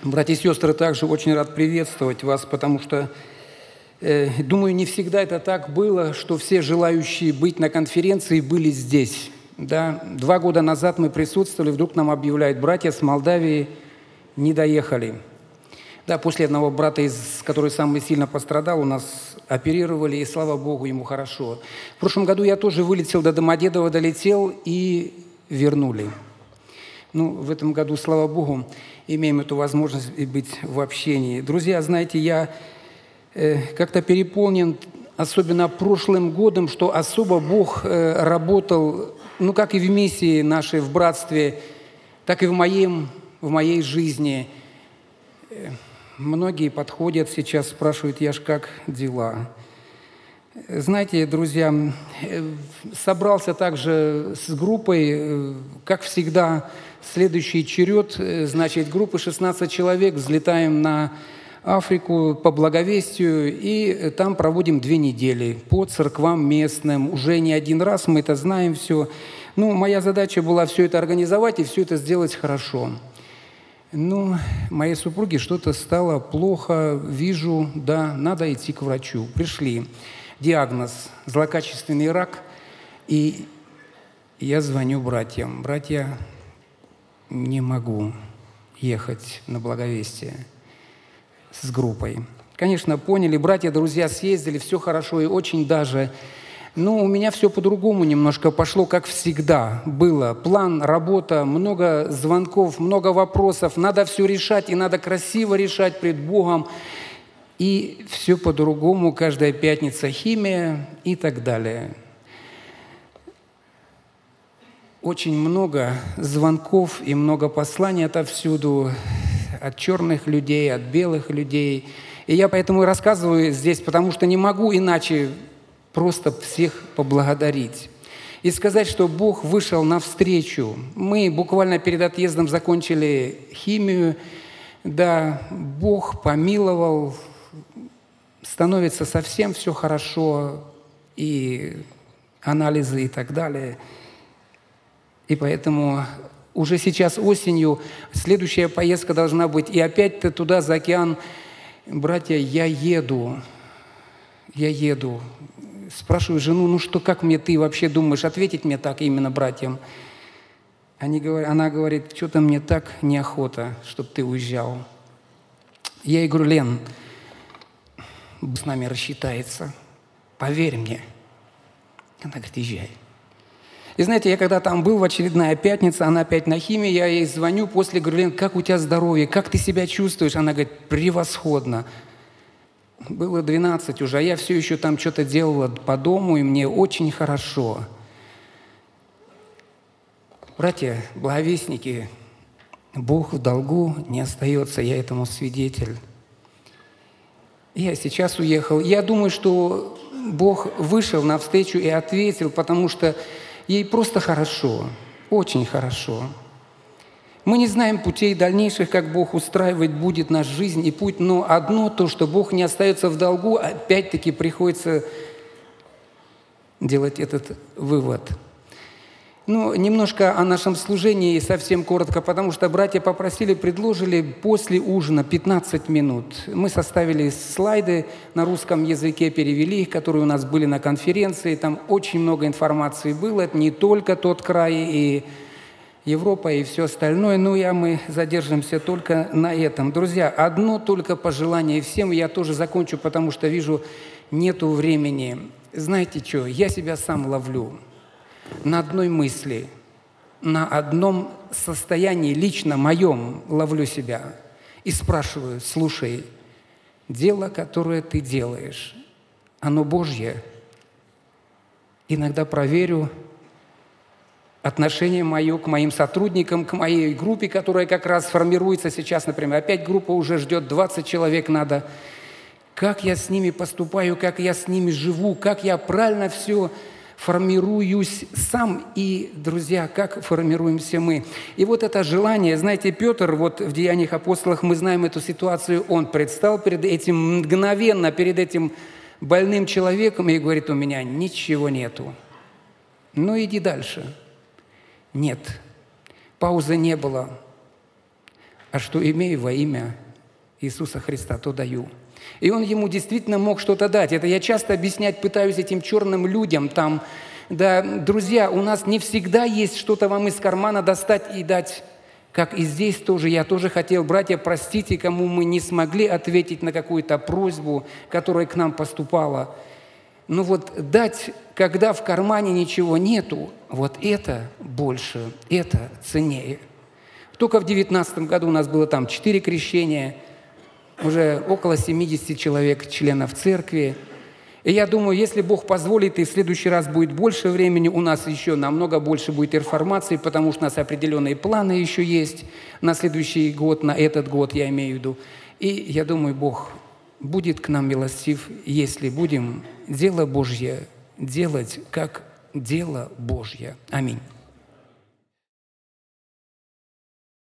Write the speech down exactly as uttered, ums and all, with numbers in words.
Братья и сестры, также очень рад приветствовать вас, потому что, э, думаю, не всегда это так было, что все желающие быть на конференции были здесь. Да? Два года назад мы присутствовали, вдруг нам объявляют, братья с Молдавии не доехали. Да, после одного брата, из, который самый сильно пострадал, у нас оперировали, и слава Богу, ему хорошо. В прошлом году я тоже вылетел до Домодедово, долетел и вернули. Ну, в этом году, слава Богу, имеем эту возможность быть в общении. Друзья, знаете, я э, как-то переполнен, особенно прошлым годом, что особо Бог э, работал, ну, как и в миссии нашей, в братстве, так и в, моем, в моей жизни. Э, многие подходят сейчас, спрашивают, Яш, как дела? Знаете, друзья, э, собрался также с группой, э, как всегда, следующий черед, значит, группы шестнадцать человек, взлетаем на Африку по благовестию, и там проводим две недели по церквам местным. Уже не один раз, мы это знаем все. Ну, моя задача была все это организовать и все это сделать хорошо. Ну, моей супруге что-то стало плохо, вижу, да, надо идти к врачу. Пришли. Диагноз – злокачественный рак, и я звоню братьям. Братья, не могу ехать на благовестие с группой. Конечно, поняли, братья, друзья съездили, все хорошо и очень даже. Но у меня все по-другому немножко пошло, как всегда было. План, работа, много звонков, много вопросов. Надо все решать, и надо красиво решать пред Богом. И все по-другому, каждая пятница химия и так далее. Очень много звонков и много посланий отовсюду, от черных людей, от белых людей. И я поэтому и рассказываю здесь, потому что не могу иначе просто всех поблагодарить. И сказать, что Бог вышел навстречу. Мы буквально перед отъездом закончили химию. Да, Бог помиловал, становится совсем все хорошо, и анализы и так далее. И поэтому уже сейчас осенью следующая поездка должна быть. И опять-то туда, за океан. Братья, я еду. Я еду. Спрашиваю жену, ну что, как мне ты вообще думаешь? Ответить мне так именно братьям. Они говорят, она говорит, что-то мне так неохота, чтобы ты уезжал. Я ей говорю, Лен, с нами рассчитается. Поверь мне. Она говорит, езжай. И знаете, я когда там был, в очередная пятница, она опять на химии, я ей звоню после, говорю, Лен, как у тебя здоровье, как ты себя чувствуешь? Она говорит, превосходно. Было двенадцать уже, а я все еще там что-то делала по дому, и мне очень хорошо. Братья, благовестники, Бог в долгу не остается, я этому свидетель. Я сейчас уехал. Я думаю, что Бог вышел навстречу и ответил, потому что ей просто хорошо, очень хорошо. Мы не знаем путей дальнейших, как Бог устраивать будет нашу жизнь и путь, но одно то, что Бог не остается в долгу, опять-таки приходится делать этот вывод. Ну, немножко о нашем служении, совсем коротко, потому что братья попросили, предложили после ужина пятнадцать минут. Мы составили слайды на русском языке, перевели их, которые у нас были на конференции. Там очень много информации было. Это не только тот край, и Европа, и все остальное. Но я, мы задержимся только на этом. Друзья, одно только пожелание всем, я тоже закончу, потому что вижу, нету времени. Знаете что, я себя сам ловлю на одной мысли, на одном состоянии, лично моем, ловлю себя и спрашиваю, слушай, дело, которое ты делаешь, оно Божье? Иногда проверю отношение мое к моим сотрудникам, к моей группе, которая как раз формируется сейчас, например, опять группа уже ждет, двадцать человек надо. Как я с ними поступаю, как я с ними живу, как я правильно все формируюсь сам, и, друзья, как формируемся мы. И вот это желание, знаете, Петр, вот в Деяниях апостолов мы знаем эту ситуацию, он предстал перед этим, мгновенно перед этим больным человеком и говорит, у меня ничего нету. Ну, иди дальше. Нет, паузы не было. а что имею во имя Иисуса Христа, то даю. И он ему действительно мог что-то дать. Это я часто объяснять пытаюсь этим черным людям там. Да, друзья, у нас не всегда есть что-то вам из кармана достать и дать. Как и здесь тоже, я тоже хотел, братья, простите, кому мы не смогли ответить на какую-то просьбу, которая к нам поступала. Но вот дать, когда в кармане ничего нету, вот это больше, это ценнее. Только в девятнадцатом году у нас было там четыре крещения, уже около семидесяти человек, членов церкви. И я думаю, если Бог позволит, и в следующий раз будет больше времени, у нас еще намного больше будет информации, потому что у нас определенные планы еще есть на следующий год, на этот год я имею в виду. И я думаю, Бог будет к нам милостив, если будем дело Божье делать как дело Божье. Аминь.